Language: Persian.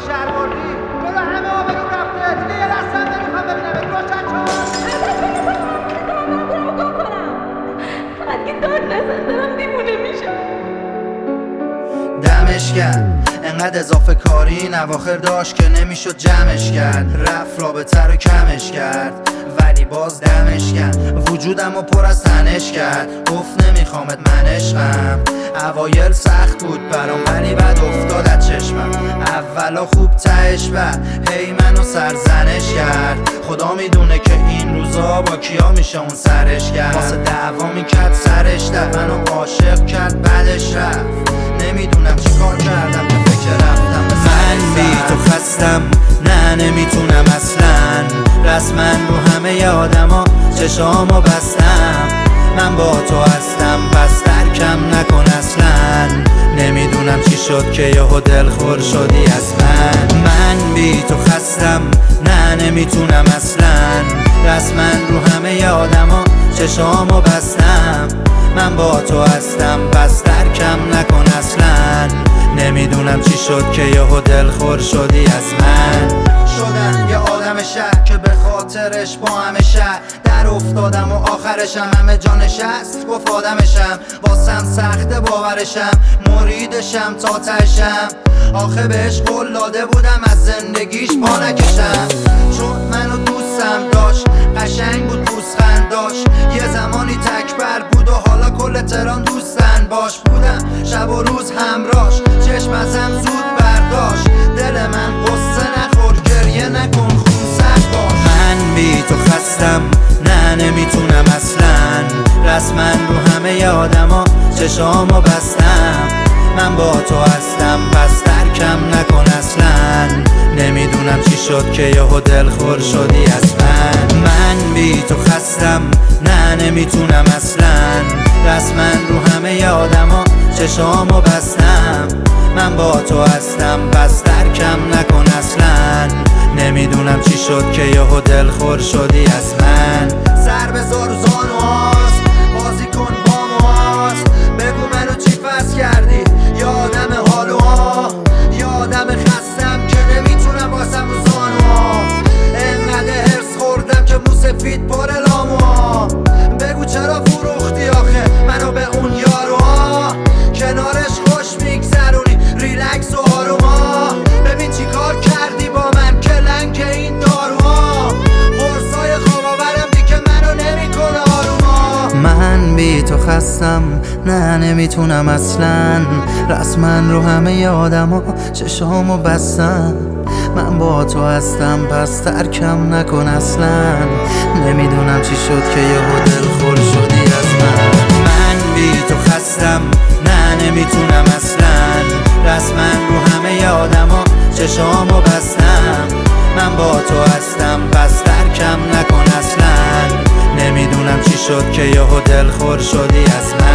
شهر بردی جلو همه آبرو رفته دیگه یه دستم نمیخوام ببینمت روشن فقط که داد نزن دارم دیوونه میشم. دمش کرد انقدر اضافه کاری این اواخر داشت که نمیشد جمعش کرد، رفت رابطه رو کمش کرد ولی باز دمش کرد، وجودم رو پر از تنش کرد، گفت نمیخوامت من عشقم. اوایل سخت بود برام ولی بعد افتاد از چشمم، اولا خوب تهش بعد هی منو سرزنش کرد. خدا میدونه که این روزا با کیا میشه اون سرش کرد، واسه دعوا میکرد سرش در منو عاشق کرد بعدش رفت. نمیدونم چی کار کردم که فکر رفتم من بی تو خستم، نه نمیتونم اصلا رسما رو همه آدما چشامو بستم. من با تو هستم پس ترکم نکن اصلا، نمیدونم چی شد که یهو دلخور شدی از من بی تو خستم، نه نمیتونم اصلا رسما رو همه آدما چشامو بستم. من با تو هستم پس ترکم نکن اصلا، نمیدونم چی شد که یهو دلخور شدی از من. شدم یه آدم شهر که به خاطرش با همه شهر در افتادم و آخرشم همه جا نشست گفت آدمشم، واسم سخته باورشم، مریدشم تا تشم. آخه بهش قول داده بودم از زندگیش پا نکشم، چون منو دوستم داشت، قشنگ بود پوزخند داشت، یه زمانی تکبر بود و حالا کل تهران دوستن باش بودم، شب و روز همراش، چشم ازم زود برداشت. دل من قصه نخور گریه نکن خون سرد باش. من بی تو خستم، نه نمیتونم اصلا رسما رو همه آدما چشامو بستم. من با تو هستم پس ترکم نکن اصلا، نمیدونم چی شد که یهو دلخور شدی از من بی تو خستم، نه نمیتونم اصلا رسما رو همه آدما چشامو بستم. من با تو هستم پس ترکم نکن اصلا، نمیدونم چی شد که یهو دلخور شدی از من. سر بذار و زانوهاست بازی کن با موهاست، بگو منو چی فرض کردی، یا آدم حالوها یا آدم خستم که نمیتونم باسم رو زانوها. انقدر هرس خوردم که موسفید پر لاموها، بگو چرا فروختی آخه منو به اون یاروها، کنارش خوش میگذرونی ریلکس و آروما. ببین چی کار کردی با من که لنگ این داروها، قرصای خواب آورم دیگه منو نمیکنه آروما. من بی تو خستم، نه نمیتونم اصلا رسما رو همه آدما چشامو بستم. من با تو هستم پس ترکم نکن اصلا، نمیدونم چی شد که یهو دلخور شدی از من بی تو خستم، نه نمیتونم اصلا رسما رو همه آدما چشامو بستم. من با تو هستم پس ترکم نکن اصلا، نمیدونم چی شد که یهو دلخور شدی از من.